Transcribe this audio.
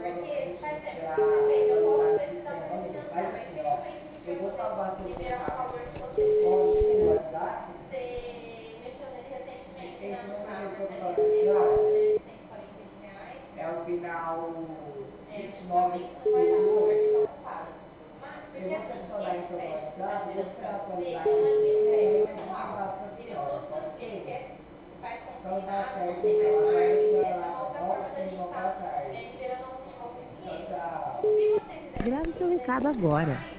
Porque faz tempo, por exemplo, eu posso precisar de um financiamento, mas tem como é que a gente vai poder liberar um valor se você, você mexeu nele recentemente na Browser, né? Tem aquele voucher de R$ 141. É o final Provavelmente não vai dar, porque está 2928. ocupado. Mas, Se porque você assim, adicionar esse isso no crédito que está WhatsApp, liberando você para você, atualizar não é aqui, nenhum crédito eu pessoal. passo para a Ele é senhora, todo, pode ele ser? quer, faz Então dá consignado, não certo, tem mais então. Agora margem, você é só uma outra volta forma da aqui gente no boa estar tarde. liberando alguns Tchau, clientes. tchau. Se você quiser Grave seu fazer recado muito agora. mais,